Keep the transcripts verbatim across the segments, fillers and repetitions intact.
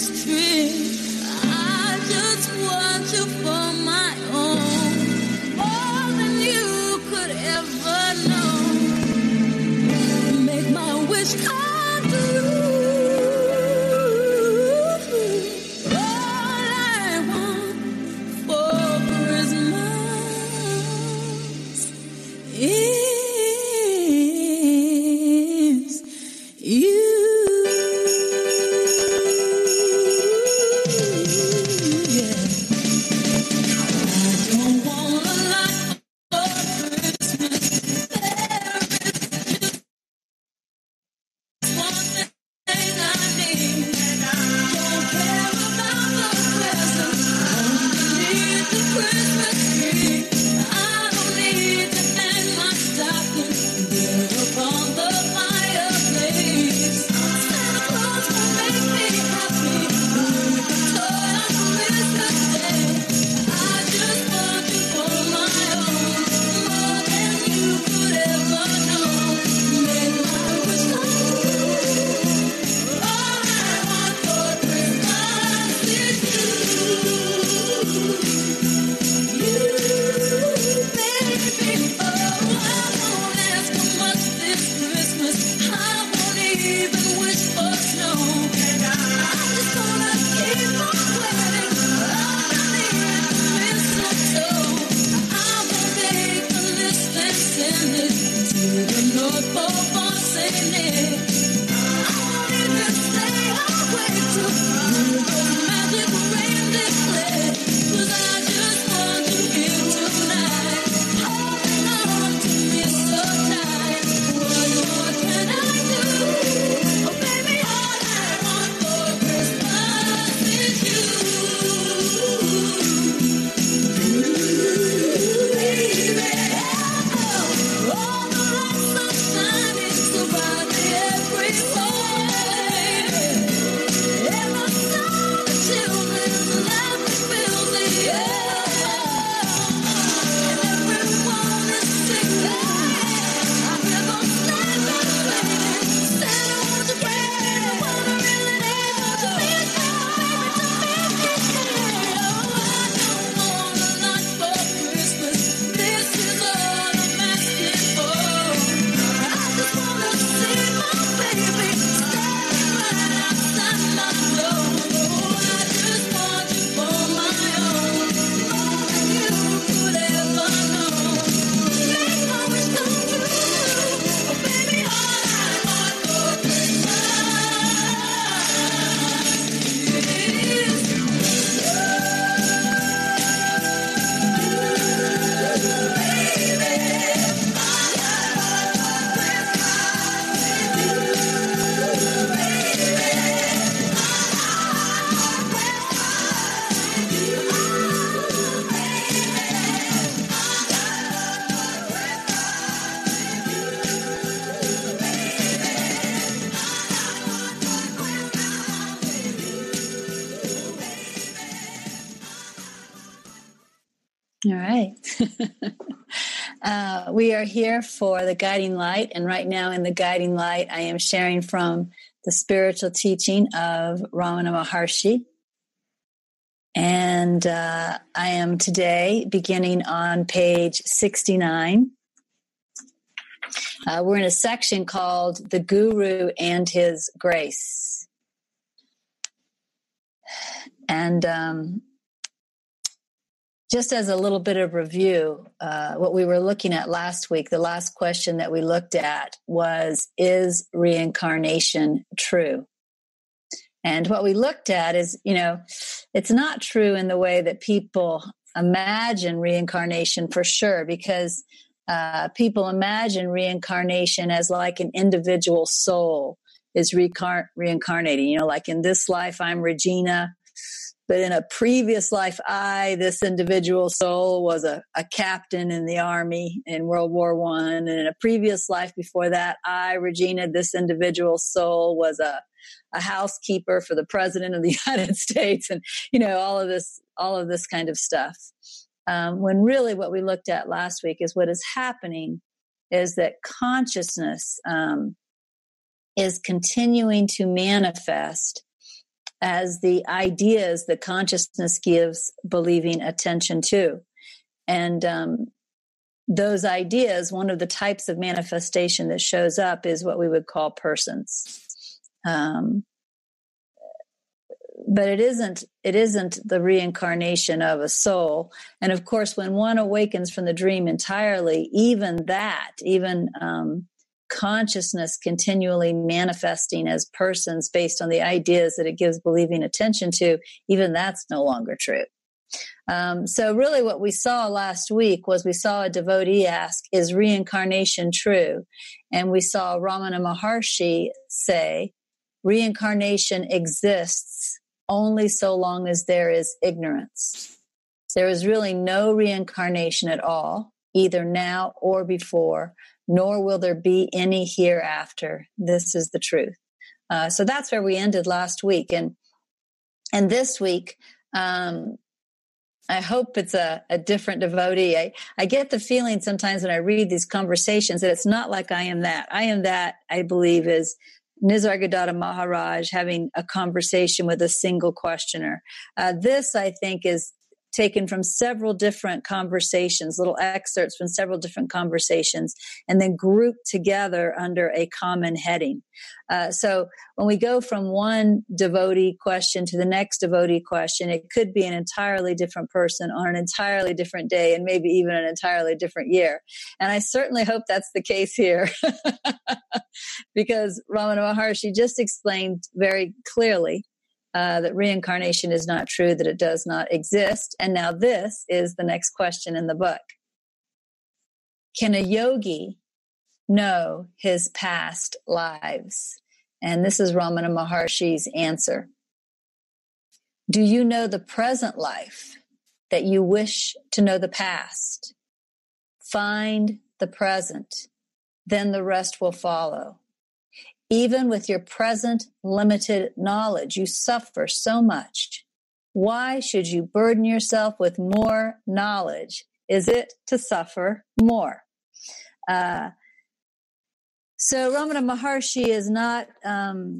Christmas tree. I just want you for my own, more than you could ever know. Make my wish come true. All I want for Christmas is you. All right. uh, we are here for the Guiding Light, and right now in the Guiding Light, I am sharing from the spiritual teaching of Ramana Maharshi. And uh, I am today beginning on page sixty-nine. Uh, we're in a section called The Guru and His Grace. And um, just as a little bit of review, uh, what we were looking at last week, the last question that we looked at was, is reincarnation true? And what we looked at is, you know, it's not true in the way that people imagine reincarnation for sure, because uh, people imagine reincarnation as like an individual soul is reincar- reincarnating. You know, like in this life, I'm Regina, but in a previous life, I, this individual soul, was a, a captain in the army in World War One. And in a previous life before that, I, Regina, this individual soul, was a, a housekeeper for the president of the United States. And, you know, all of this, all of this kind of stuff. Um, when really what we looked at last week is what is happening is that consciousness um, is continuing to manifest as the ideas that consciousness gives believing attention to. And um, those ideas, one of the types of manifestation that shows up is what we would call persons. Um, but it isn't, it isn't the reincarnation of a soul. And of course, when one awakens from the dream entirely, even that, even um, consciousness continually manifesting as persons based on the ideas that it gives believing attention to, even that's no longer true. Um, so really what we saw last week was we saw a devotee ask, is reincarnation true? And we saw Ramana Maharshi say, reincarnation exists only so long as there is ignorance. There is really no reincarnation at all, either now or before, nor will there be any hereafter. This is the truth. Uh, so that's where we ended last week. And, and this week, um, I hope it's a, a different devotee. I, I get the feeling sometimes when I read these conversations that it's not like I am that. I am that, I believe, is Nisargadatta Maharaj having a conversation with a single questioner. Uh, this, I think, is taken from several different conversations, little excerpts from several different conversations, and then grouped together under a common heading. Uh, so when we go from one devotee question to the next devotee question, it could be an entirely different person on an entirely different day and maybe even an entirely different year. And I certainly hope that's the case here because Ramana Maharshi just explained very clearly Uh, that reincarnation is not true, that it does not exist. And now this is the next question in the book. Can a yogi know his past lives? And this is Ramana Maharshi's answer. Do you know the present life that you wish to know the past? Find the present, then the rest will follow. Even with your present limited knowledge, you suffer so much. Why should you burden yourself with more knowledge? Is it to suffer more? Uh, so Ramana Maharshi is not um,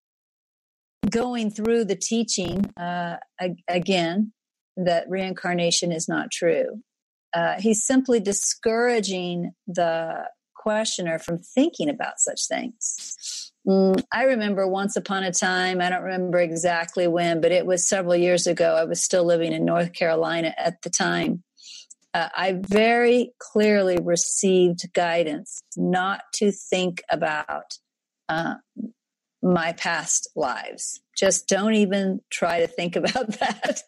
going through the teaching uh, ag- again that reincarnation is not true. Uh, he's simply discouraging the questioner from thinking about such things. Mm, I remember once upon a time, I don't remember exactly when, but it was several years ago. I was still living in North Carolina at the time. Uh, I very clearly received guidance not to think about uh, my past lives. Just don't even try to think about that.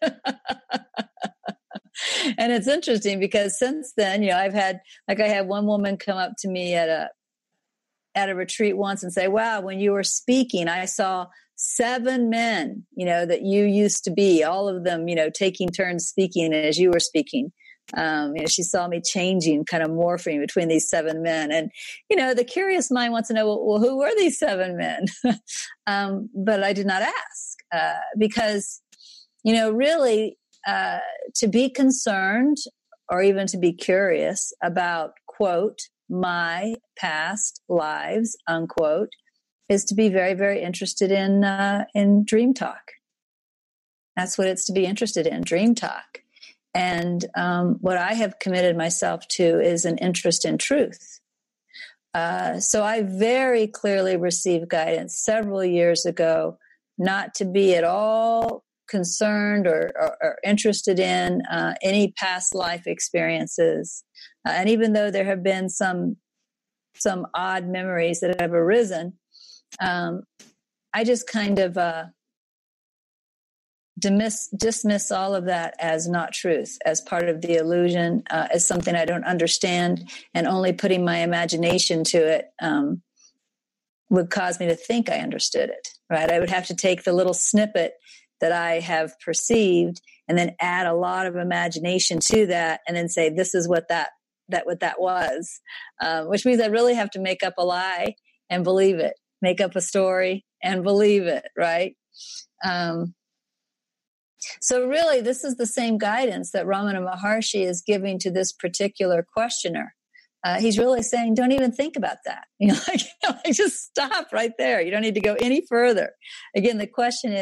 And it's interesting because since then, you know, I've had, like I had one woman come up to me at a, at a retreat once and say, wow, when you were speaking, I saw seven men, you know, that you used to be, all of them, you know, taking turns speaking as you were speaking. Um, you know, she saw me changing, kind of morphing between these seven men. And, you know, the curious mind wants to know, well, well who were these seven men? um, but I did not ask uh, because, you know, really, Uh, to be concerned or even to be curious about, quote, my past lives, unquote, is to be very, very interested in uh, in dream talk. That's what it's to be interested in, dream talk. And um, what I have committed myself to is an interest in truth. Uh, so I very clearly received guidance several years ago not to be at all concerned or, or, or interested in uh, any past life experiences. Uh, and even though there have been some some odd memories that have arisen, um, I just kind of uh, dismiss, dismiss all of that as not truth, as part of the illusion, uh, as something I don't understand, and only putting my imagination to it um, would cause me to think I understood it, right? I would have to take the little snippet that I have perceived and then add a lot of imagination to that and then say, this is what that, that, what that was, um, which means I really have to make up a lie and believe it, make up a story and believe it. Right. Um, so really this is the same guidance that Ramana Maharshi is giving to this particular questioner. Uh, he's really saying, don't even think about that. You know, like, you know, like just stop right there. You don't need to go any further. Again, the question is,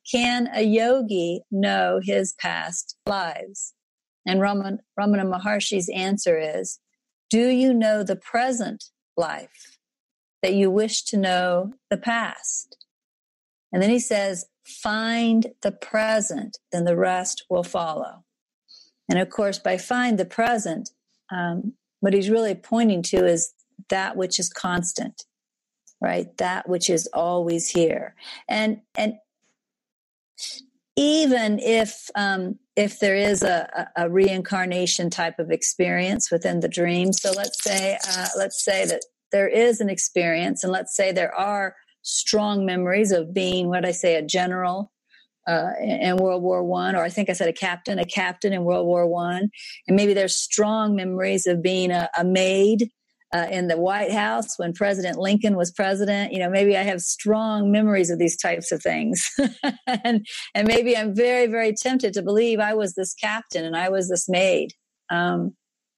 can a yogi know his past lives? And Raman, Ramana Maharshi's answer is, do you know the present life that you wish to know the past? And then he says, find the present, then the rest will follow. And of course, by find the present, um, what he's really pointing to is that which is constant, right? That which is always here. And, and even if, um, if there is a, a, a reincarnation type of experience within the dream, so let's say, uh, let's say that there is an experience, and let's say there are strong memories of being, what I say, a general uh, in World War One, or I think I said a captain, a captain in World War One, and maybe there's strong memories of being a, a maid uh, in the White House when President Lincoln was president. You know, maybe I have strong memories of these types of things, and and maybe I'm very, very tempted to believe I was this captain and I was this maid. Um,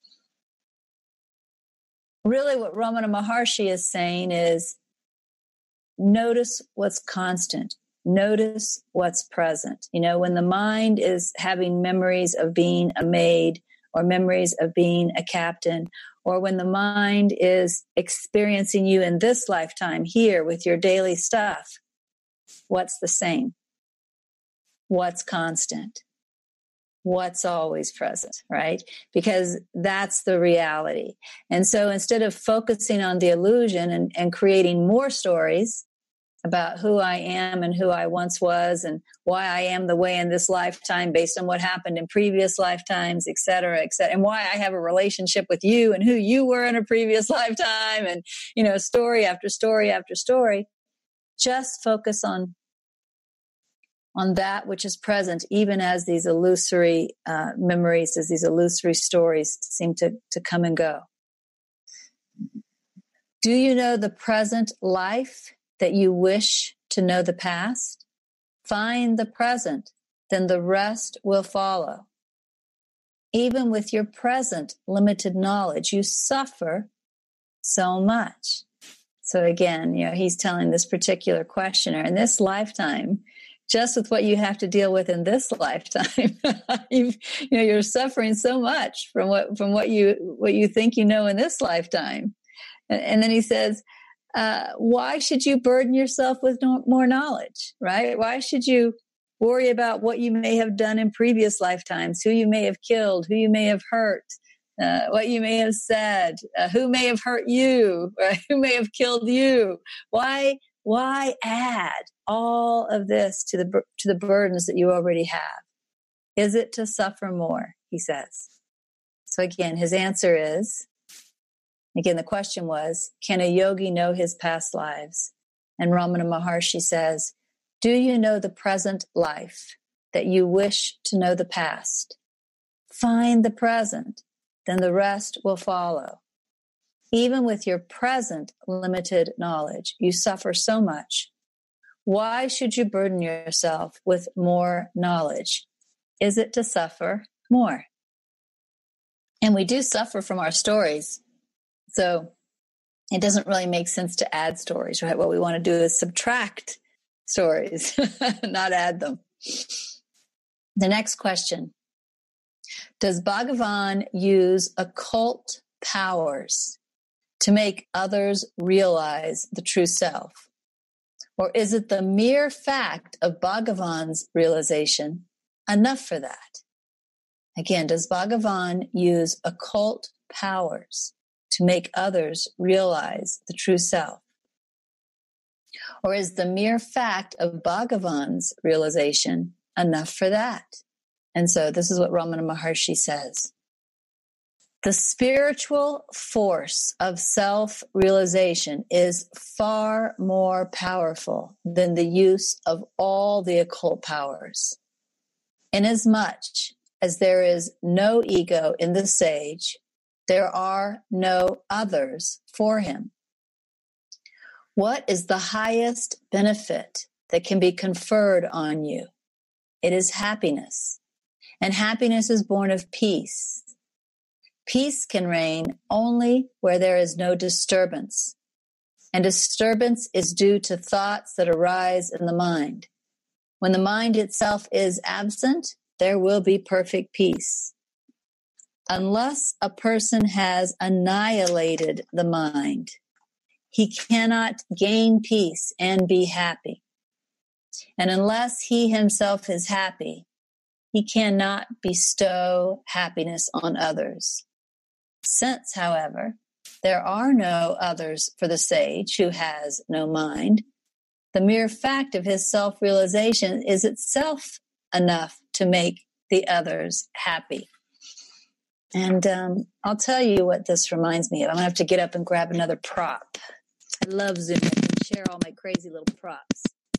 really, what Ramana Maharshi is saying is, notice what's constant. Notice what's present. You know, when the mind is having memories of being a maid or memories of being a captain, or when the mind is experiencing you in this lifetime here with your daily stuff, what's the same? What's constant? What's always present, right? Because that's the reality. And so instead of focusing on the illusion and, and creating more stories about who I am and who I once was and why I am the way in this lifetime based on what happened in previous lifetimes, et cetera, et cetera, and why I have a relationship with you and who you were in a previous lifetime, and, you know, story after story after story, just focus on on that which is present, even as these illusory uh, memories, as these illusory stories seem to, to come and go. Do you know the present life that you wish to know the past? Find the present, then the rest will follow. Even with your present limited knowledge, you suffer so much. So again, you know, he's telling this particular questioner, in this lifetime, just with what you have to deal with in this lifetime, you know, you're suffering so much from what from what you what you think you know in this lifetime. And, and then he says, uh, why should you burden yourself with no, more knowledge, right? Why should you worry about what you may have done in previous lifetimes, who you may have killed, who you may have hurt, uh, what you may have said, uh, who may have hurt you, right? Who may have killed you? Why? Why add all of this to the to the burdens that you already have? Is it to suffer more? He says. So again, his answer is, again, the question was, can a yogi know his past lives? And Ramana Maharshi says, do you know the present life that you wish to know the past? Find the present, then the rest will follow. Even with your present limited knowledge, you suffer so much. Why should you burden yourself with more knowledge? Is it to suffer more? And we do suffer from our stories. So it doesn't really make sense to add stories, right? What we want to do is subtract stories, not add them. The next question. Does Bhagavan use occult powers to make others realize the true self? Or is it the mere fact of Bhagavan's realization enough for that? Again, does Bhagavan use occult powers to make others realize the true self? Or is the mere fact of Bhagavan's realization enough for that? And so this is what Ramana Maharshi says. The spiritual force of self-realization is far more powerful than the use of all the occult powers. Inasmuch as there is no ego in the sage, there are no others for him. What is the highest benefit that can be conferred on you? It is happiness, and happiness is born of peace. Peace can reign only where there is no disturbance, and disturbance is due to thoughts that arise in the mind. When the mind itself is absent, there will be perfect peace. Unless a person has annihilated the mind, he cannot gain peace and be happy. And unless he himself is happy, he cannot bestow happiness on others. Since, however, there are no others for the sage who has no mind, the mere fact of his self-realization is itself enough to make the others happy. And um, I'll tell you what this reminds me of. I'm going to have to get up and grab another prop. I love Zoom. I can share all my crazy little props.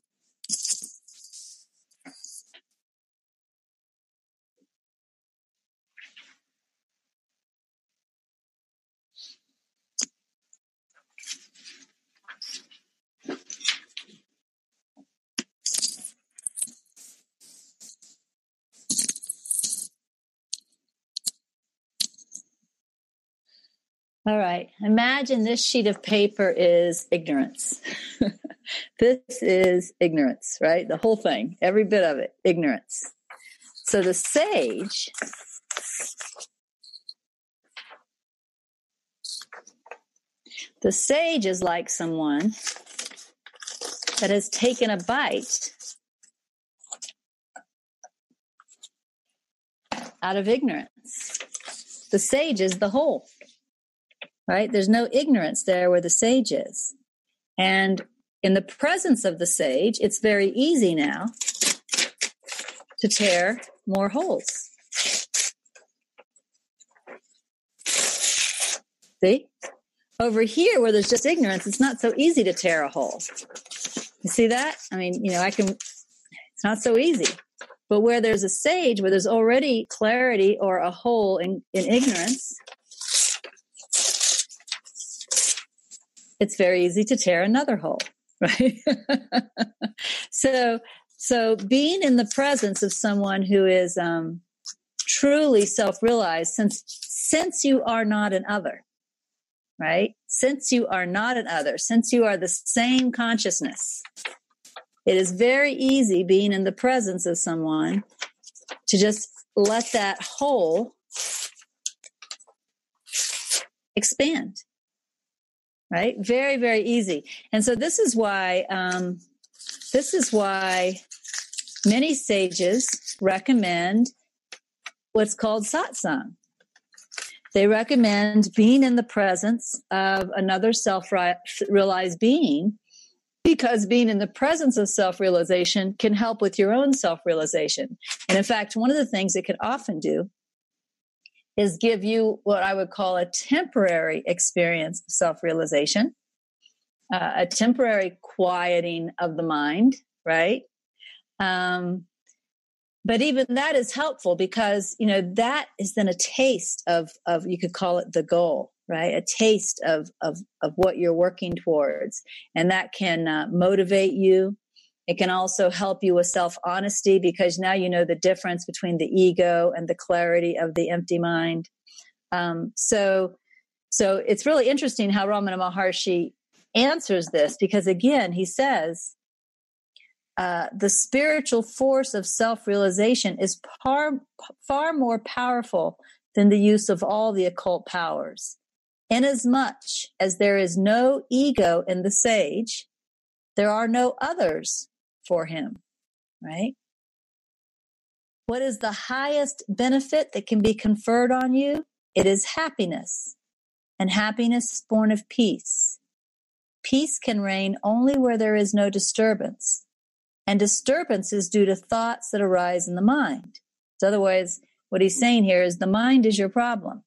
All right. Imagine this sheet of paper is ignorance. This is ignorance, right? The whole thing, every bit of it, ignorance. So the sage The sage is like someone that has taken a bite out of ignorance. The sage is the whole, right? There's no ignorance there where the sage is. And in the presence of the sage, it's very easy now to tear more holes. See? Over here, where there's just ignorance, it's not so easy to tear a hole. You see that? I mean, you know, I can, it's not so easy. But where there's a sage, where there's already clarity or a hole in, in ignorance, it's very easy to tear another hole, right? so, so being in the presence of someone who is um, truly self-realized, since since you are not an other, right? Since you are not an other, since you are the same consciousness, it is very easy being in the presence of someone to just let that hole expand, right? Very, very easy. And so this is why, um, this is why many sages recommend what's called satsang. They recommend being in the presence of another self-realized being, because being in the presence of self-realization can help with your own self-realization. And in fact, one of the things it can often do is give you what I would call a temporary experience of self-realization, uh, a temporary quieting of the mind, right? Um, But even that is helpful because, you know, that is then a taste of, of you could call it the goal, right? A taste of, of, of what you're working towards. And that can uh, motivate you. It can also help you with self-honesty because now you know the difference between the ego and the clarity of the empty mind. Um, so, so it's really interesting how Ramana Maharshi answers this because, again, he says, Uh, the spiritual force of self-realization is far, far more powerful than the use of all the occult powers. Inasmuch as there is no ego in the sage, there are no others for him, right? What is the highest benefit that can be conferred on you? It is happiness, and happiness is born of peace. Peace can reign only where there is no disturbance. And disturbance is due to thoughts that arise in the mind. So otherwise, what he's saying here is the mind is your problem.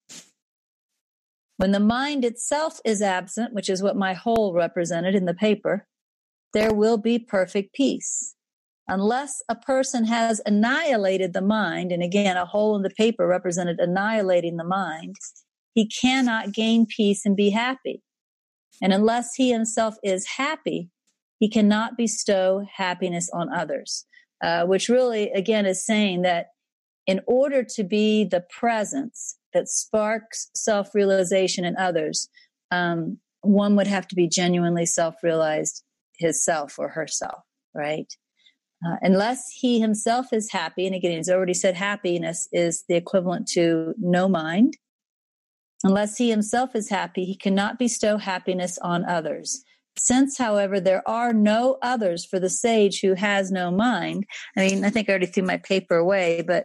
When the mind itself is absent, which is what my hole represented in the paper, there will be perfect peace. Unless a person has annihilated the mind, and again, a hole in the paper represented annihilating the mind, he cannot gain peace and be happy. And unless he himself is happy, he cannot bestow happiness on others, uh, which really, again, is saying that in order to be the presence that sparks self-realization in others, um, one would have to be genuinely self-realized himself or herself, right? Uh, unless he himself is happy, and again, he's already said happiness is the equivalent to no mind. Unless he himself is happy, he cannot bestow happiness on others. Since, however, there are no others for the sage who has no mind, I mean, I think I already threw my paper away, but,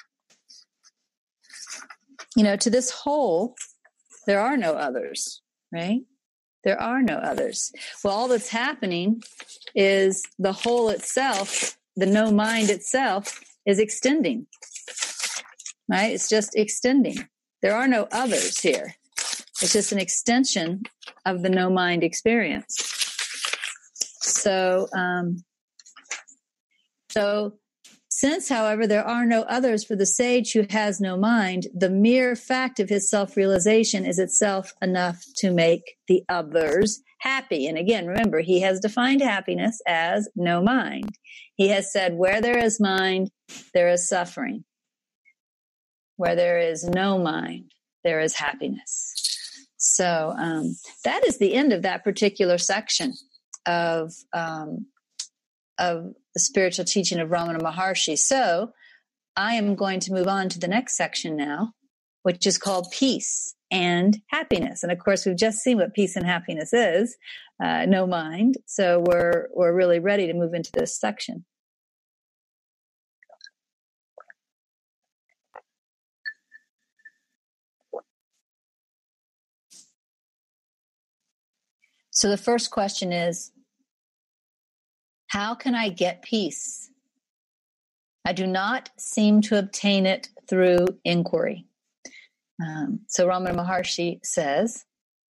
you know, to this whole, there are no others, right? There are no others. Well, all that's happening is the whole itself, the no mind itself, is extending, right? It's just extending. There are no others here. It's just an extension of the no mind experience. So, um, so since, however, there are no others for the sage who has no mind, the mere fact of his self-realization is itself enough to make the others happy. And again, remember, he has defined happiness as no mind. He has said, where there is mind, there is suffering. Where there is no mind, there is happiness. So um, that is the end of that particular section of um, of the spiritual teaching of Ramana Maharshi. So I am going to move on to the next section now, which is called Peace and Happiness. And of course, we've just seen what peace and happiness is, uh, no mind. So we're we're really ready to move into this section. So the first question is, how can I get peace? I do not seem to obtain it through inquiry. Um, so Ramana Maharshi says,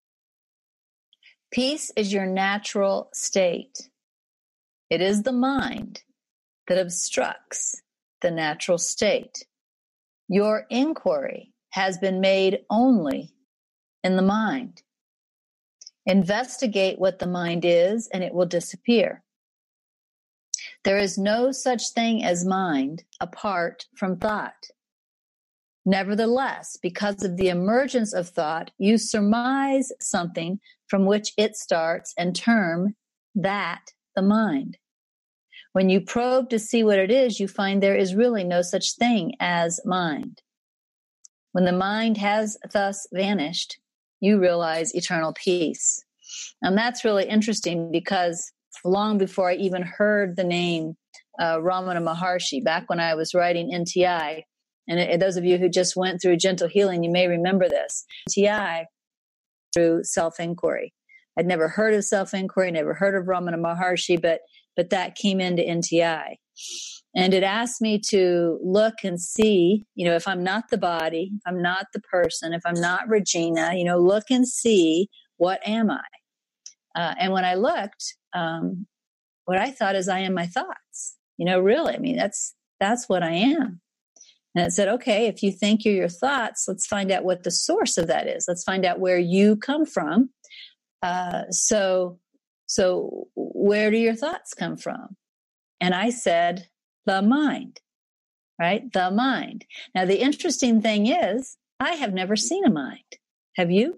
peace is your natural state. It is the mind that obstructs the natural state. Your inquiry has been made only in the mind. Investigate what the mind is, and it will disappear. There is no such thing as mind apart from thought. Nevertheless, because of the emergence of thought, you surmise something from which it starts and term that the mind. When you probe to see what it is, you find there is really no such thing as mind. When the mind has thus vanished, you realize eternal peace. And that's really interesting because long before I even heard the name uh, Ramana Maharshi, back when I was writing N T I, and it, those of you who just went through gentle healing, you may remember this. N T I through self-inquiry. I'd never heard of self-inquiry, never heard of Ramana Maharshi, but but that came into N T I. And it asked me to look and see, you know, if I'm not the body, if I'm not the person, if I'm not Regina, you know, look and see, what am I? Uh, and when I looked, um, what I thought is I am my thoughts. You know, really, I mean, that's that's what I am. And it said, okay, if you think you're your thoughts, let's find out what the source of that is. Let's find out where you come from. Uh, so, so where do your thoughts come from? And I said, the mind, right? The mind. Now, the interesting thing is, I have never seen a mind. Have you?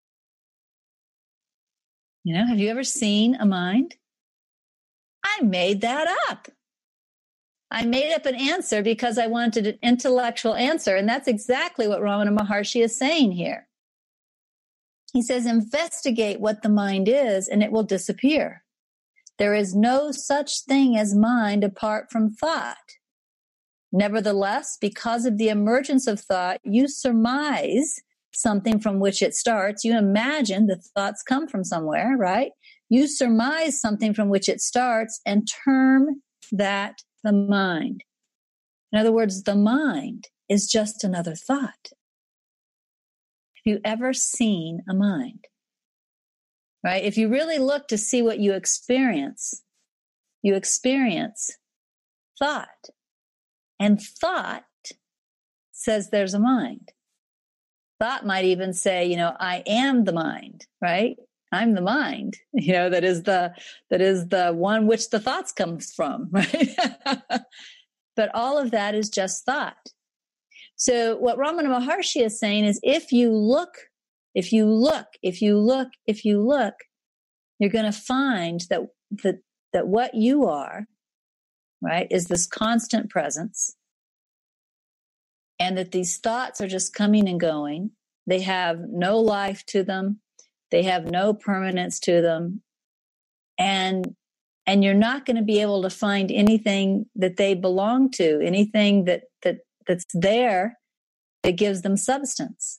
You know, have you ever seen a mind? I made that up. I made up an answer because I wanted an intellectual answer. And that's exactly what Ramana Maharshi is saying here. He says, investigate what the mind is and it will disappear. There is no such thing as mind apart from thought. Nevertheless, because of the emergence of thought, you surmise something from which it starts. You imagine the thoughts come from somewhere, right? You surmise something from which it starts and term that the mind. In other words, the mind is just another thought. Have you ever seen a mind? Right? If you really look to see what you experience, you experience thought. And thought says there's a mind. Thought might even say, you know, I am the mind, right? I'm the mind, you know, that is the that is the one which the thoughts comes from, right? But all of that is just thought. So what Ramana Maharshi is saying is if you look, if you look, if you look, if you look, you're going to find that, that, that what you are, right, is this constant presence, and that these thoughts are just coming and going. They have no life to them. They have no permanence to them. And and you're not going to be able to find anything that they belong to, anything that, that that's there that gives them substance.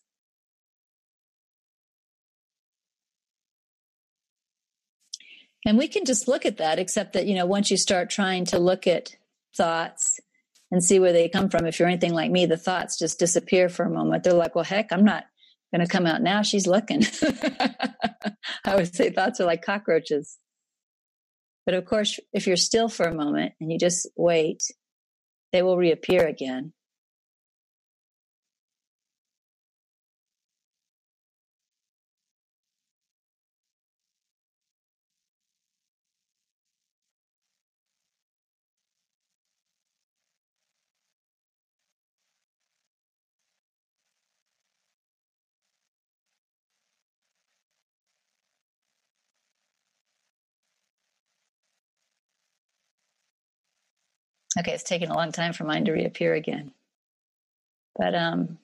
And we can just look at that, except that, you know, once you start trying to look at thoughts and see where they come from, if you're anything like me, the thoughts just disappear for a moment. They're like, well, heck, I'm not going to come out now. She's looking. I would say thoughts are like cockroaches. But of course, if you're still for a moment and you just wait, they will reappear again. Okay, it's taking a long time for mine to reappear again. But um,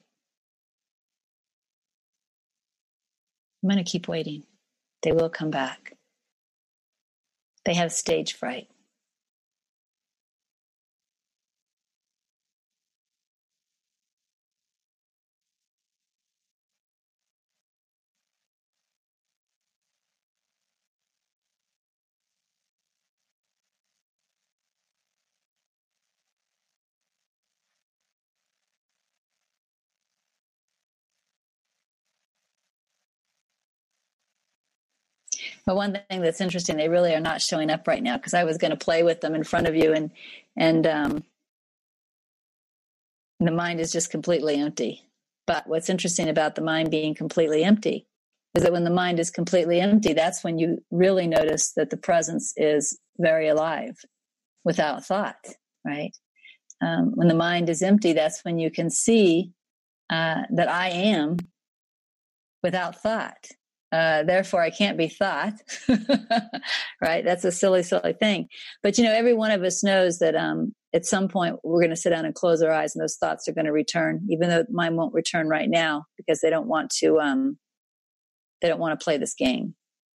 I'm going to keep waiting. They will come back. They have stage fright. But one thing that's interesting, they really are not showing up right now, because I was going to play with them in front of you, and and um, the mind is just completely empty. But what's interesting about the mind being completely empty is that when the mind is completely empty, that's when you really notice that the presence is very alive, without thought, right? Um, when the mind is empty, that's when you can see uh, that I am without thought. Uh, therefore, I can't be thought, right? That's a silly, silly thing. But, you know, every one of us knows that um, at some point we're going to sit down and close our eyes, and those thoughts are going to return, even though mine won't return right now, because they don't want to, um, they don't want to play this game.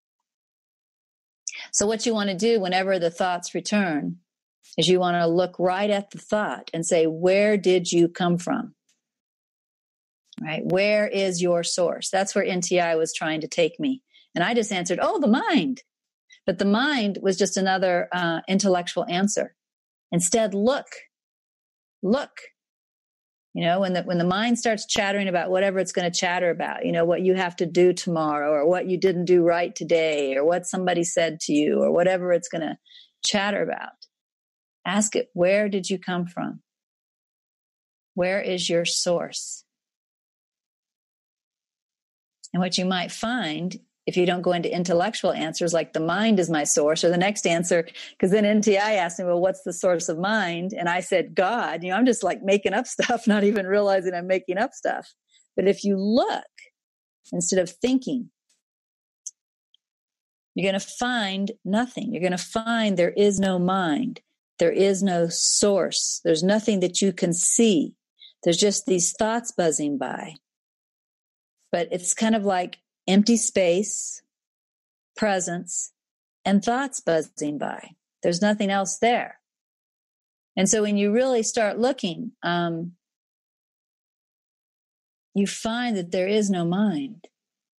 So what you want to do whenever the thoughts return is you want to look right at the thought and say, where did you come from? Right? Where is your source? That's where N T I was trying to take me. And I just answered, oh, the mind. But the mind was just another uh, intellectual answer. Instead, look, look. You know, when the, when the mind starts chattering about whatever it's going to chatter about, you know, what you have to do tomorrow, or what you didn't do right today, or what somebody said to you, or whatever it's going to chatter about, ask it, where did you come from? Where is your source? And what you might find, if you don't go into intellectual answers like the mind is my source, or the next answer, because then N T I asked me, well, what's the source of mind? And I said, God. You know, I'm just like making up stuff, not even realizing I'm making up stuff. But if you look, instead of thinking, you're going to find nothing. You're going to find there is no mind. There is no source. There's nothing that you can see. There's just these thoughts buzzing by. But it's kind of like empty space, presence, and thoughts buzzing by. There's nothing else there. And so when you really start looking, um, you find that there is no mind.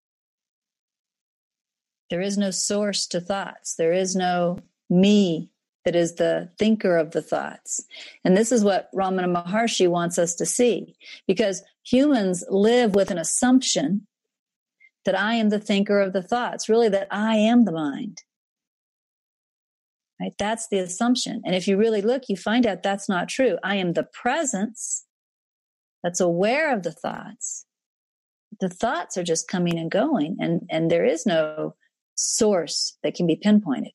There is no source to thoughts. There is no me that is the thinker of the thoughts. And this is what Ramana Maharshi wants us to see, because humans live with an assumption that I am the thinker of the thoughts, really that I am the mind. Right? That's the assumption. And if you really look, you find out that's not true. I am the presence that's aware of the thoughts. The thoughts are just coming and going, and, and there is no source that can be pinpointed.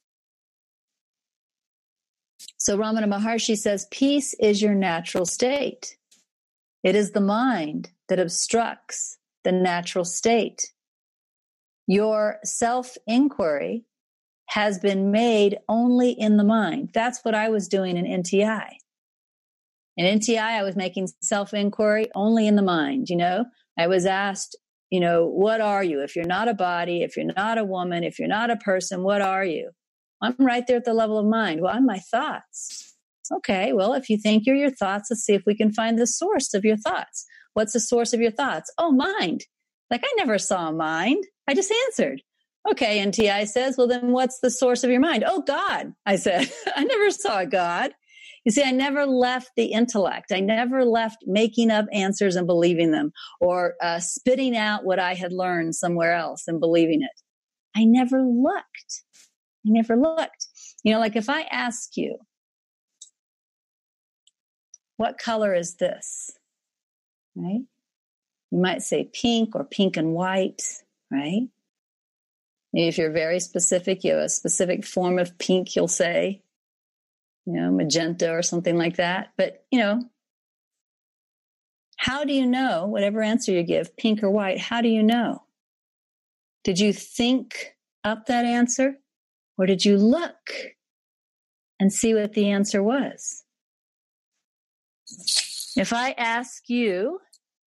So Ramana Maharshi says, peace is your natural state. It is the mind that obstructs the natural state. Your self-inquiry has been made only in the mind. That's what I was doing in N T I. In N T I, I was making self-inquiry only in the mind, you know. I was asked, you know, what are you? If you're not a body, if you're not a woman, if you're not a person, what are you? I'm right there at the level of mind. Well, I'm my thoughts. Okay, well, if you think you're your thoughts, let's see if we can find the source of your thoughts. What's the source of your thoughts? Oh, mind. Like, I never saw a mind. I just answered. Okay, N T I says, well, then what's the source of your mind? Oh, God, I said. I never saw a God. You see, I never left the intellect. I never left making up answers and believing them, or uh, spitting out what I had learned somewhere else and believing it. I never looked. I never looked. You know, like if I ask you, what color is this? Right? You might say pink or pink and white, right? If you're very specific, you have a specific form of pink, you'll say, you know, magenta or something like that. But, you know, how do you know, whatever answer you give, pink or white, how do you know? Did you think up that answer? Or did you look and see what the answer was? If I ask you,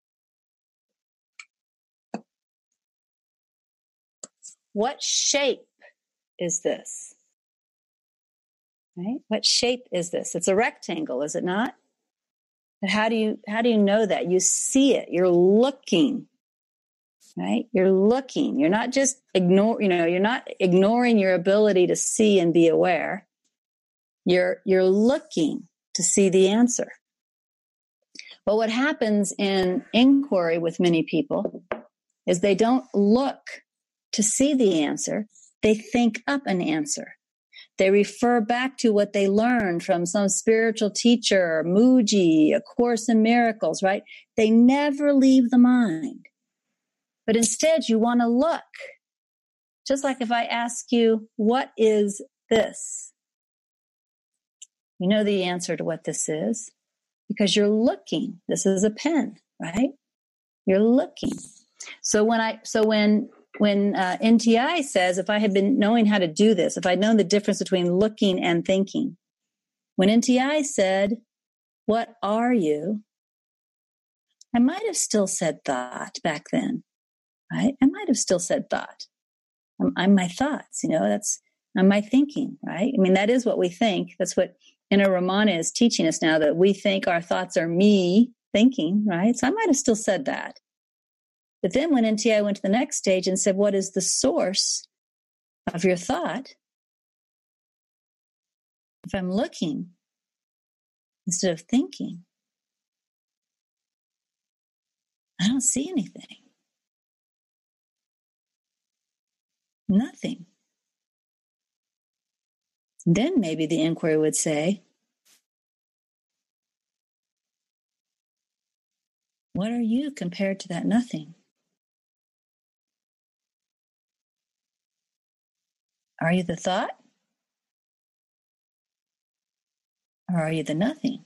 what shape is this? Right? What shape is this? It's a rectangle, is it not? But how do you how do you know that? You see it. You're looking. Right? You're looking. You're not just ignore, you know, you're not ignoring your ability to see and be aware. You're you're looking to see the answer. But what happens in inquiry with many people is they don't look to see the answer. They think up an answer. They refer back to what they learned from some spiritual teacher, Muji, A Course in Miracles, right? They never leave the mind. But instead, you want to look. Just like if I ask you, what is this? You know the answer to what this is because you're looking. This is a pen, right? You're looking. So when I, so when, when uh, N T I says, if I had been knowing how to do this, if I'd known the difference between looking and thinking, when N T I said, what are you? I might have still said thought back then, right? I might have still said thought. I'm, I'm my thoughts, you know, that's, I'm my thinking, right? I mean, that is what we think. That's what Inner Ramana is teaching us now, that we think our thoughts are me thinking, right? So I might have still said that. But then when N T I went to the next stage and said, what is the source of your thought? If I'm looking instead of thinking, I don't see anything. Nothing. Then maybe the inquiry would say, what are you compared to that nothing? Are you the thought? Or are you the nothing?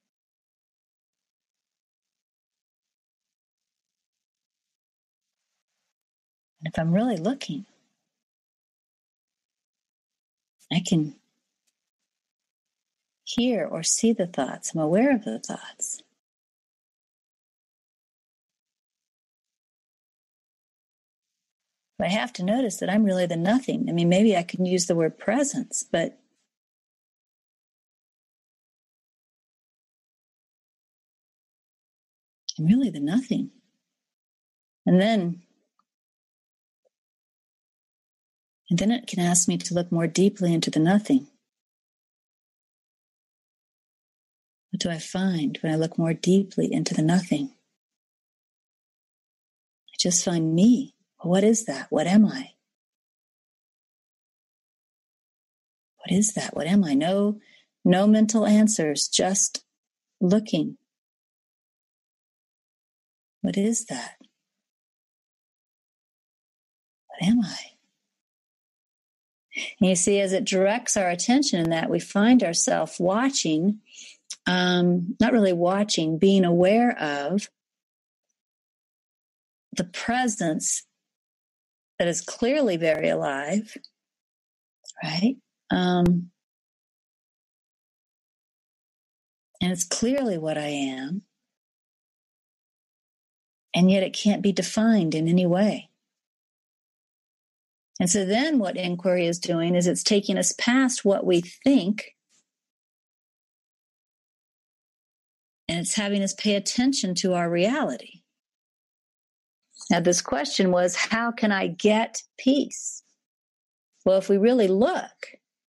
And if I'm really looking, I can hear or see the thoughts. I'm aware of the thoughts. But I have to notice that I'm really the nothing. I mean, maybe I can use the word presence, but I'm really the nothing. And then, and then it can ask me to look more deeply into the nothing. What do I find when I look more deeply into the nothing? I just find me. What is that? What am I? What is that? What am I? No, no mental answers, just looking. What is that? What am I? And you see, as it directs our attention in that, we find ourselves watching, um, not really watching, being aware of the presence that is clearly very alive right? Um, and it's clearly what I am, and yet it can't be defined in any way. And so then what inquiry is doing is it's taking us past what we think, and it's having us pay attention to our reality. Now, this question was, how can I get peace? Well, if we really look,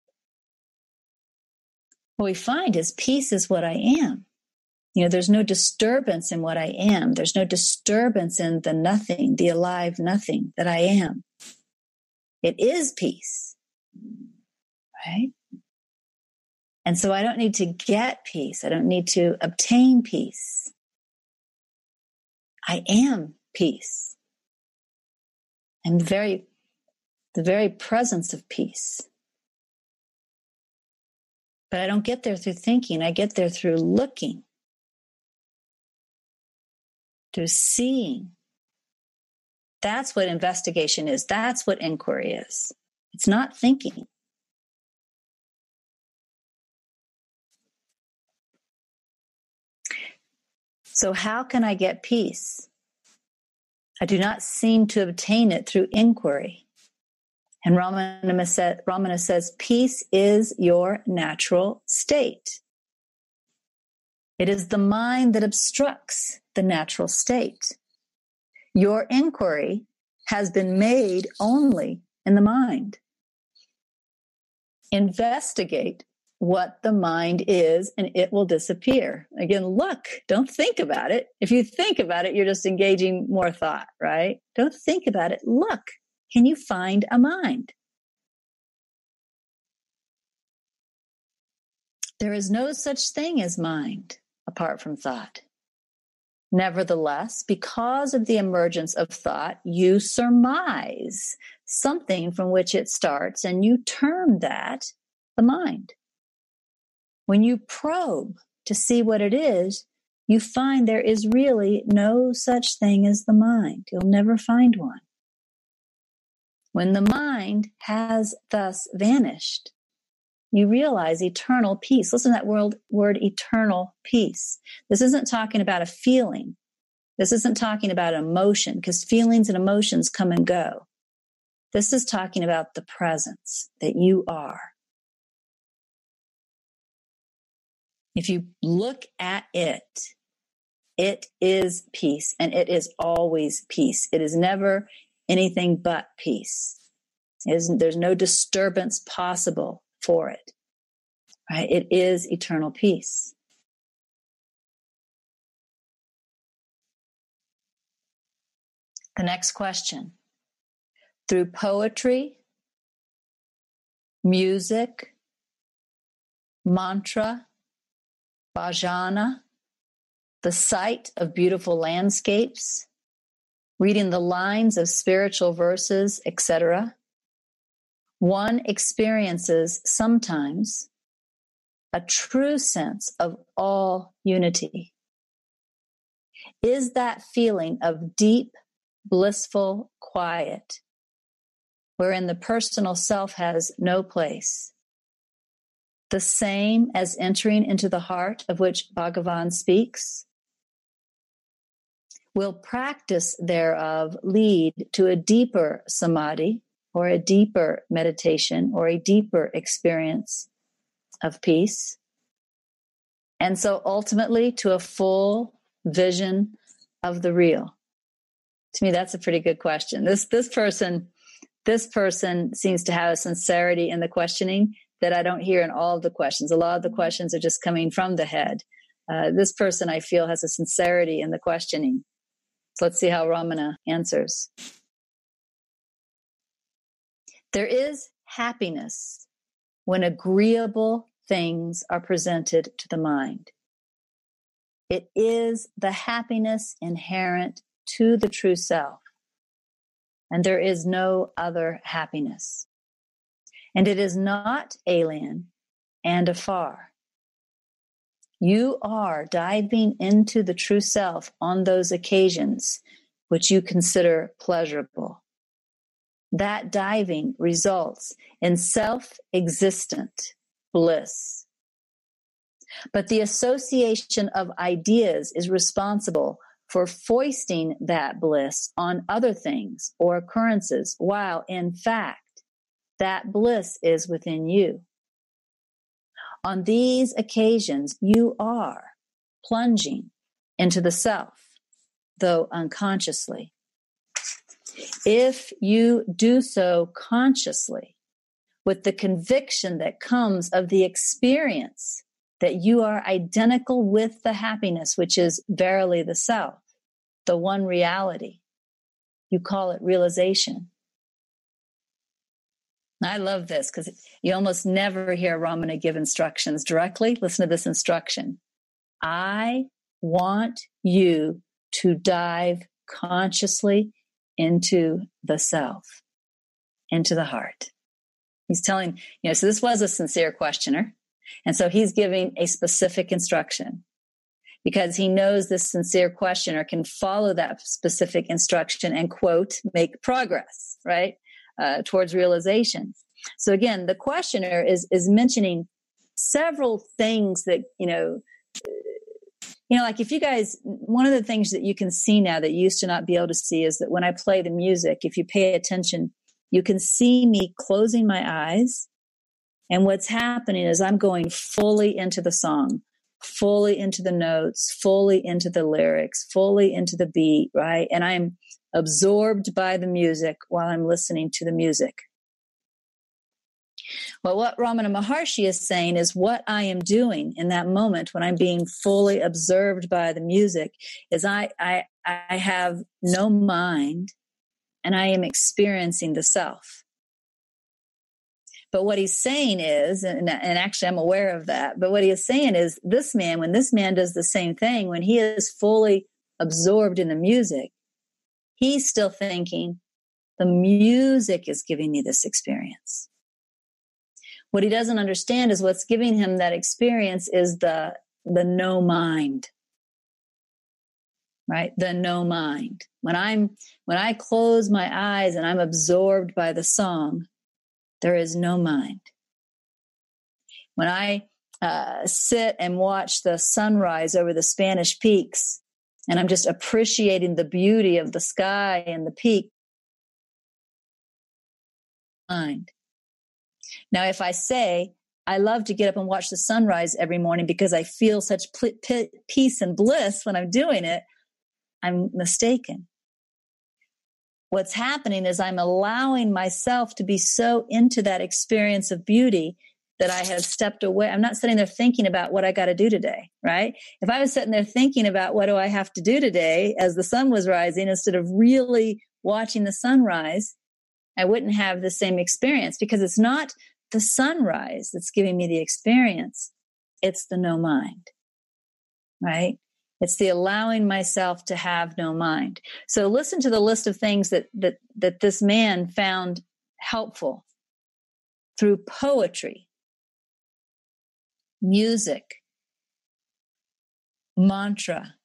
what we find is peace is what I am. You know, there's no disturbance in what I am. There's no disturbance in the nothing, the alive nothing that I am. It is peace, right? And so I don't need to get peace. I don't need to obtain peace. I am peace. I'm very, the very presence of peace. But I don't get there through thinking. I get there through looking, through seeing. That's what investigation is. That's what inquiry is. It's not thinking. So how can I get peace? I do not seem to obtain it through inquiry. And Ramana, said, Ramana says, peace is your natural state. It is the mind that obstructs the natural state. Your inquiry has been made only in the mind. Investigate what the mind is, and it will disappear. Again, look, don't think about it. If you think about it, you're just engaging more thought, right? Don't think about it. Look, can you find a mind? There is no such thing as mind apart from thought. Nevertheless, because of the emergence of thought, you surmise something from which it starts, and you term that the mind. When you probe to see what it is, you find there is really no such thing as the mind. You'll never find one. When the mind has thus vanished, you realize eternal peace. Listen to that word, word eternal peace. This isn't talking about a feeling. This isn't talking about emotion, because feelings and emotions come and go. This is talking about the presence that you are. If you look at it, it is peace, and it is always peace. It is never anything but peace. It is, there's no disturbance possible for it, right? It is eternal peace. The next question. Through poetry, music, mantra, bhajana, the sight of beautiful landscapes, reading the lines of spiritual verses, et cetera, one experiences sometimes a true sense of all unity. Is that feeling of deep, blissful quiet, wherein the personal self has no place, the same as entering into the heart of which Bhagavan speaks? Will practice thereof lead to a deeper samadhi, or a deeper meditation, or a deeper experience of peace? And so ultimately to a full vision of the real? To me, that's a pretty good question. This this person, this person seems to have a sincerity in the questioning that I don't hear in all of the questions. A lot of the questions are just coming from the head. Uh, this person, I feel, has a sincerity in the questioning. So let's see how Ramana answers. There is happiness when agreeable things are presented to the mind. It is the happiness inherent to the true self, and there is no other happiness. And it is not alien and afar. You are diving into the true self on those occasions which you consider pleasurable. that diving results in self-existent bliss. But the association of ideas is responsible for foisting that bliss on other things or occurrences, while in fact, that bliss is within you. On these occasions, you are plunging into the self, though unconsciously. If you do so consciously, with the conviction that comes of the experience that you are identical with the happiness, which is verily the self, the one reality, you call it realization. I love this because you almost never hear Ramana give instructions directly. Listen to this instruction. I want you to dive consciously into the self, into the heart. He's telling, you know, so this was a sincere questioner. And so he's giving a specific instruction because he knows this sincere questioner can follow that specific instruction and, quote, make progress, right, uh, towards realization. So again, the questioner is, is mentioning several things that, you know, You know, like if you guys, one of the things that you can see now that you used to not be able to see is that when I play the music, if you pay attention, you can see me closing my eyes. And what's happening is I'm going fully into the song, fully into the notes, fully into the lyrics, fully into the beat, right? And I'm absorbed by the music while I'm listening to the music. Well, what Ramana Maharshi is saying is what I am doing in that moment when I'm being fully observed by the music is I, I, I have no mind and I am experiencing the self. But what he's saying is, and, and actually I'm aware of that, but what he is saying is this man, when this man does the same thing, when he is fully absorbed in the music, he's still thinking the music is giving me this experience. What he doesn't understand is what's giving him that experience is the, the no mind, right? The no mind. When I'm, when I close my eyes and I'm absorbed by the song, there is no mind. When I uh, sit and watch the sunrise over the Spanish peaks and I'm just appreciating the beauty of the sky and the peak, mind. Now, if I say, I love to get up and watch the sunrise every morning because I feel such p- p- peace and bliss when I'm doing it, I'm mistaken. What's happening is I'm allowing myself to be so into that experience of beauty that I have stepped away. I'm not sitting there thinking about what I got to do today, right? If I was sitting there thinking about what do I have to do today as the sun was rising instead of really watching the sunrise, I wouldn't have the same experience because it's not the sunrise that's giving me the experience. It's the no mind, right? It's the allowing myself to have no mind. So listen to the list of things that, that, that this man found helpful through poetry, music, mantra,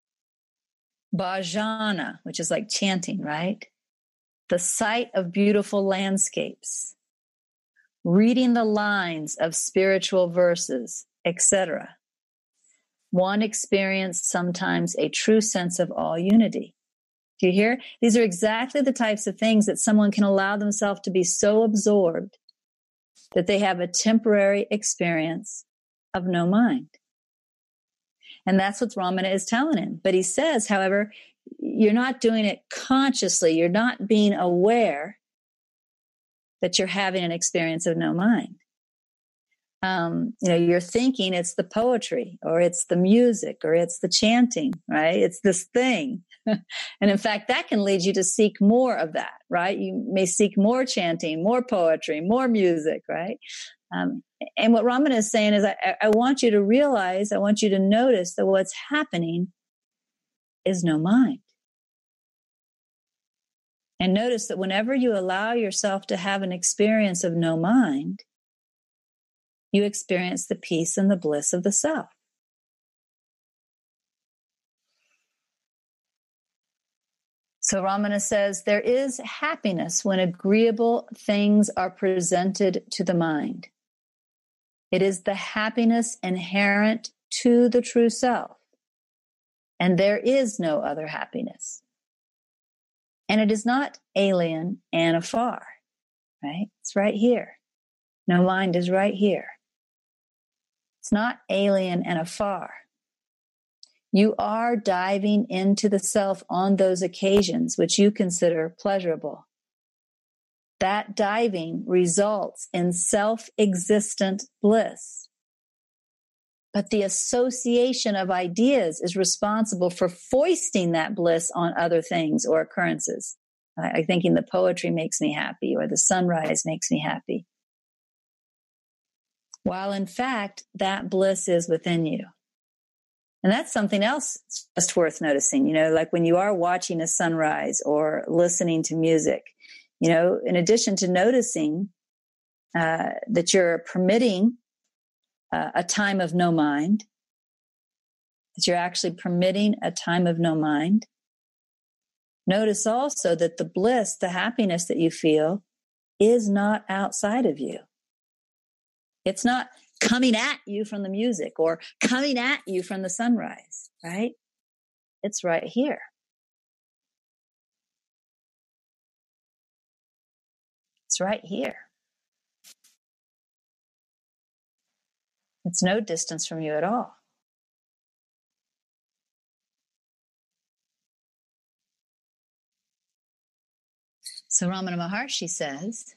bhajana, which is like chanting, right? The sight of beautiful landscapes, reading the lines of spiritual verses, et cetera. One experienced sometimes a true sense of all unity. Do you hear? These are exactly the types of things that someone can allow themselves to be so absorbed that they have a temporary experience of no mind. And that's what Ramana is telling him. But he says, however, you're not doing it consciously. You're not being aware that you're having an experience of no mind. Um, you know, you're thinking it's the poetry or it's the music or it's the chanting, right? It's this thing. And in fact, that can lead you to seek more of that, right? You may seek more chanting, more poetry, more music, right? Um, and what Ramana is saying is, I, I want you to realize, I want you to notice that what's happening is no mind. And notice that whenever you allow yourself to have an experience of no mind, you experience the peace and the bliss of the self. So Ramana says, there is happiness when agreeable things are presented to the mind. It is the happiness inherent to the true self. And there is no other happiness. And it is not alien and afar, right? It's right here. No mind is right here. It's not alien and afar. You are diving into the self on those occasions which you consider pleasurable. That diving results in self-existent bliss. But the association of ideas is responsible for foisting that bliss on other things or occurrences. I, I thinking the poetry makes me happy, or the sunrise makes me happy. While in fact, that bliss is within you. And that's something else just worth noticing. You know, like when you are watching a sunrise or listening to music, you know, in addition to noticing uh, that you're permitting uh, a time of no mind, that you're actually permitting a time of no mind, notice also that the bliss, the happiness that you feel is not outside of you. It's not coming at you from the music or coming at you from the sunrise, right? It's right here. It's right here. It's no distance from you at all. So Ramana Maharshi says,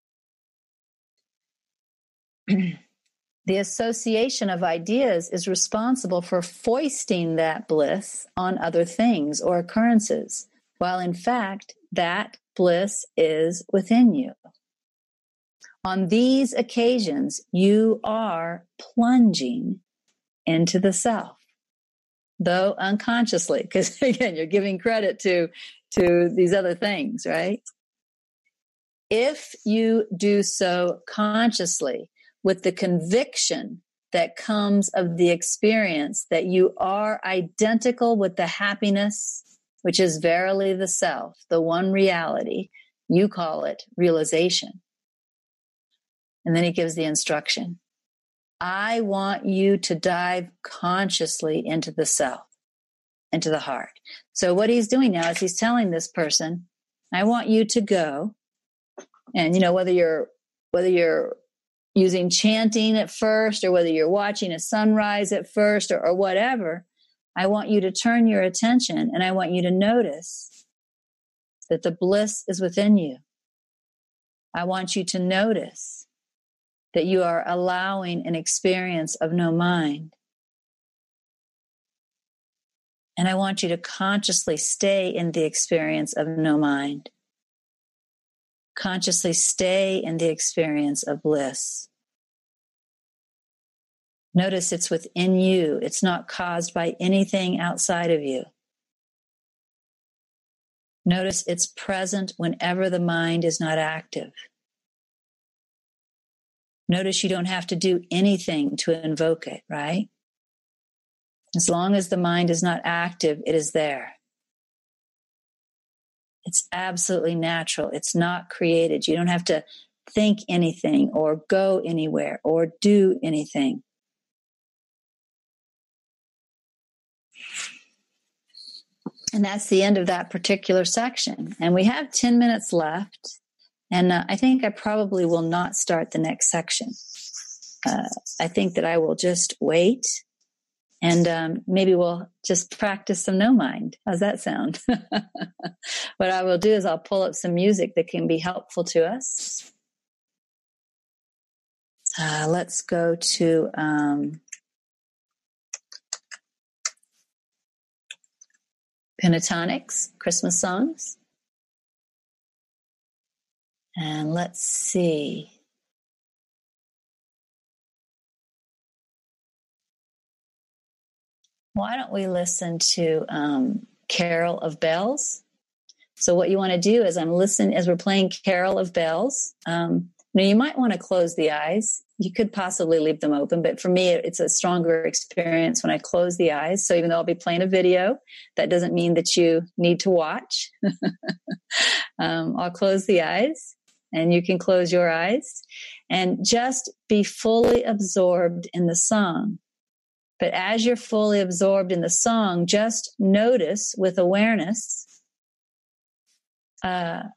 the association of ideas is responsible for foisting that bliss on other things or occurrences, while in fact, that bliss is within you. On these occasions, you are plunging into the self, though unconsciously, because again, you're giving credit to, to these other things, right? If you do so consciously, with the conviction that comes of the experience that you are identical with the happiness, which is verily the self, the one reality, you call it realization. And then he gives the instruction. I want you to dive consciously into the self, into the heart. So what he's doing now is he's telling this person, I want you to go, and you know, whether you're, whether you're using chanting at first, or whether you're watching a sunrise at first, or, or whatever, I want you to turn your attention and I want you to notice that the bliss is within you. I want you to notice that you are allowing an experience of no mind. And I want you to consciously stay in the experience of no mind. Consciously stay in the experience of bliss. Notice it's within you. It's not caused by anything outside of you. Notice it's present whenever the mind is not active. Notice you don't have to do anything to invoke it, right? As long as the mind is not active, it is there. It's absolutely natural. It's not created. You don't have to think anything or go anywhere or do anything. And that's the end of that particular section. And we have ten minutes left. And uh, I think I probably will not start the next section. Uh, I think that I will just wait. And um, maybe we'll just practice some no mind. How's that sound? What I will do is I'll pull up some music that can be helpful to us. Uh, let's go to um, Pentatonics, Christmas songs. And let's see. Why don't we listen to um, Carol of Bells? So what you want to do is I'm listening as we're playing Carol of Bells. Um, Now, you might want to close the eyes. You could possibly leave them open, but for me, it's a stronger experience when I close the eyes. So even though I'll be playing a video, that doesn't mean that you need to watch. um, I'll close the eyes, and you can close your eyes and just be fully absorbed in the song. But as you're fully absorbed in the song, just notice with awareness uh,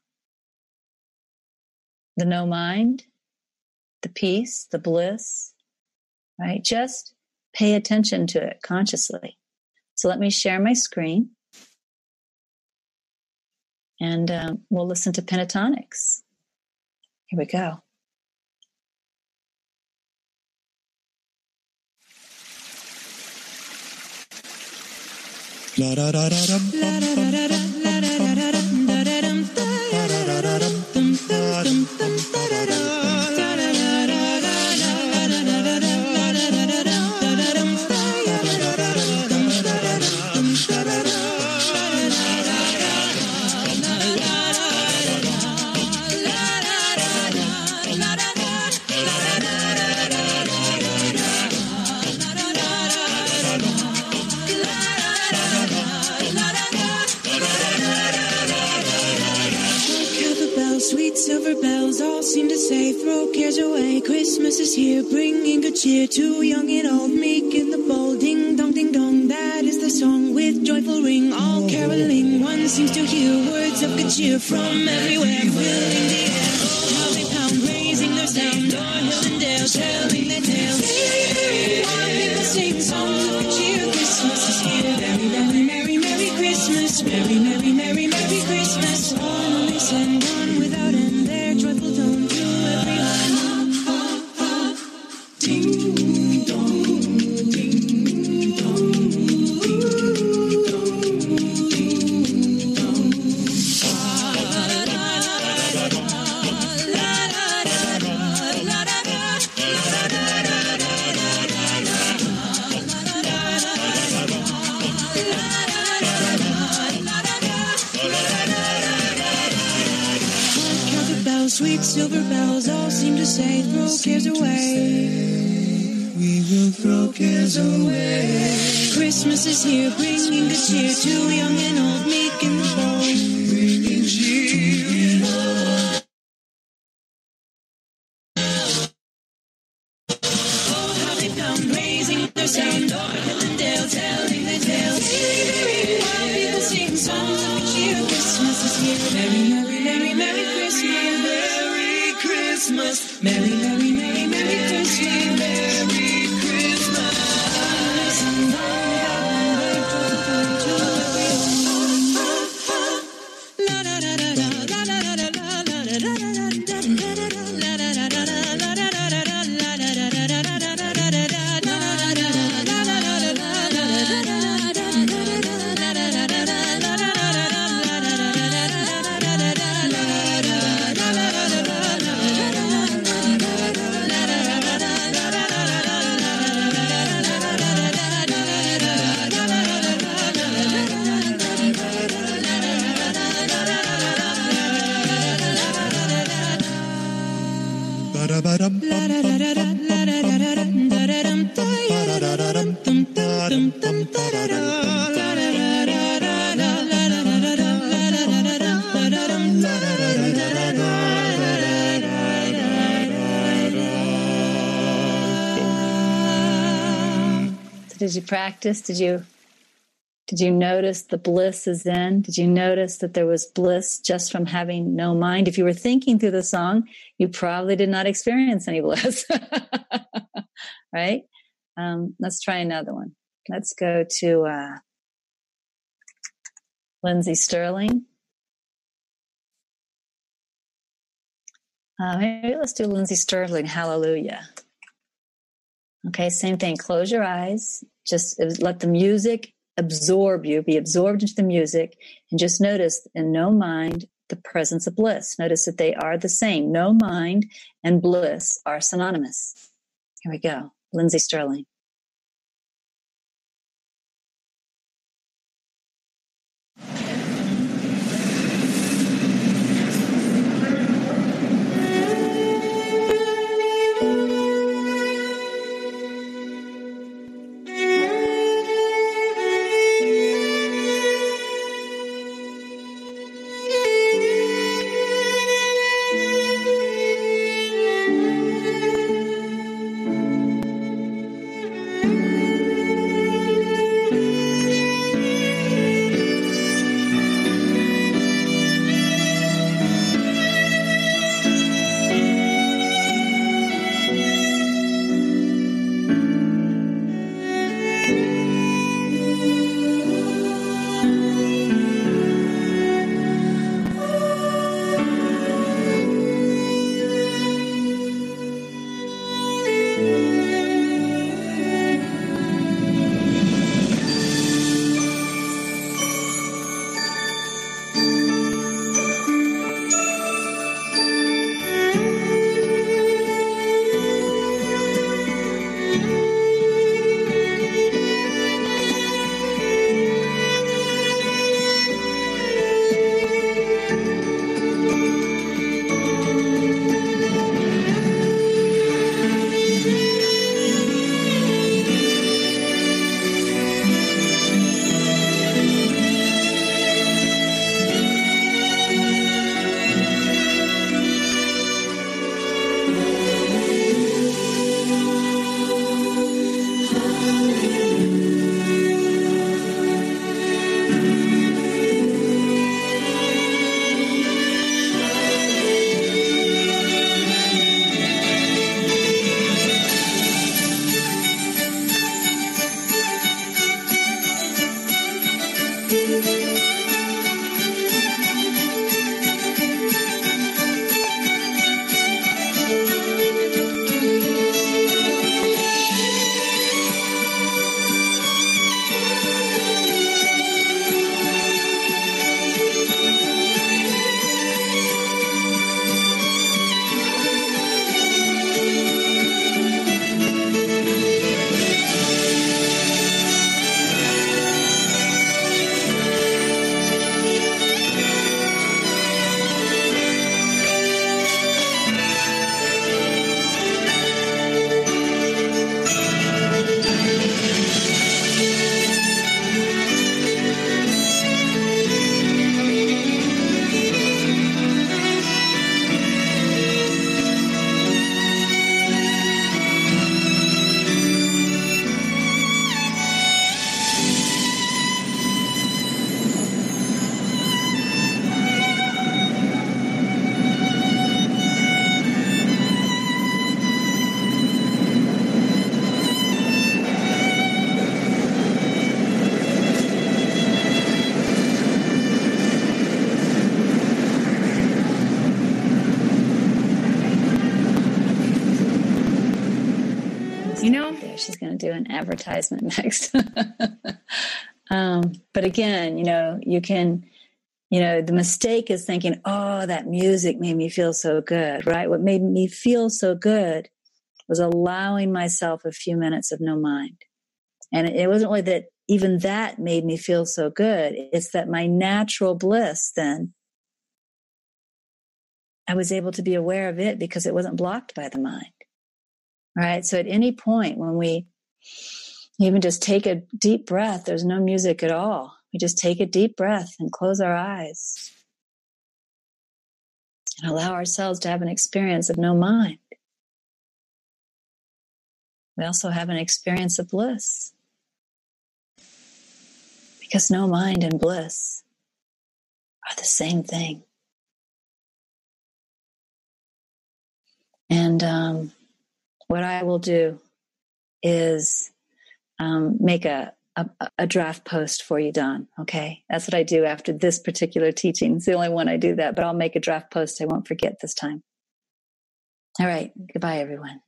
the no mind, the peace, the bliss, right? Just pay attention to it consciously. So let me share my screen, and um, we'll listen to pentatonics. Here we go. La da da da dum bum bum bum bum bum da da dum da da da da dum dum dum dum da da da la da da da la da da da la da da da da da dum da da da da dum da da da dum da da da sweet silver bells all seem to say, throw cares away, Christmas is here, bringing good cheer to young and old, meek and the bold. Ding dong, ding dong, that is the song with joyful ring, all caroling. One seems to hear words of good cheer from everywhere, filling the air. Oh, how they pound, raising their sound, o'er hill and dale, telling their tales. Our people sing songs of good cheer, Christmas is here. Merry, merry, merry, merry Christmas, merry, merry, merry, merry Christmas. One only send one without end, their joyful tone to everyone. Ding dong, ding dong, ding dong, ding dong. La la la la la la la. Sweet silver bells all seem to say, throw cares away. We will throw cares away. Christmas is here, bringing good cheer to young and old, meek and bold. Bringing cheer. Oh, how they pound, raising their sound, o'er hill and dale, telling their tales. While people sing songs of good cheer, Christmas is here. Merry, merry, merry, merry Christmas. Christmas. Merry, merry, merry, merry Christmas. Merry Christmas. La da da da da la da da da la da da da la da da da la da da da la da da da la da da da la da da Did you practice? Did you did you notice the bliss is in? Did you notice that there was bliss just from having no mind? If you were thinking through the song, you probably did not experience any bliss. Right? Um, let's try another one. Let's go to uh, Lindsey Stirling. Uh, maybe let's do Lindsey Stirling, Hallelujah. Okay, same thing. Close your eyes. Just let the music absorb you. Be absorbed into the music. And just notice in no mind the presence of bliss. Notice that they are the same. No mind and bliss are synonymous. Here we go. Lindsey Stirling. there. She's going to do an advertisement next. um, but again, you know, you can, you know, the mistake is thinking, oh, that music made me feel so good, right? What made me feel so good was allowing myself a few minutes of no mind. And it wasn't only that even that made me feel so good. It's that my natural bliss then, I was able to be aware of it because it wasn't blocked by the mind. Right? So at any point when we even just take a deep breath, there's no music at all. We just take a deep breath and close our eyes and allow ourselves to have an experience of no mind. We also have an experience of bliss. Because no mind and bliss are the same thing. And um, what I will do is um, make a, a, a draft post for you, Don. Okay? That's what I do after this particular teaching. It's the only one I do that, but I'll make a draft post. I won't forget this time. All right. Goodbye, everyone.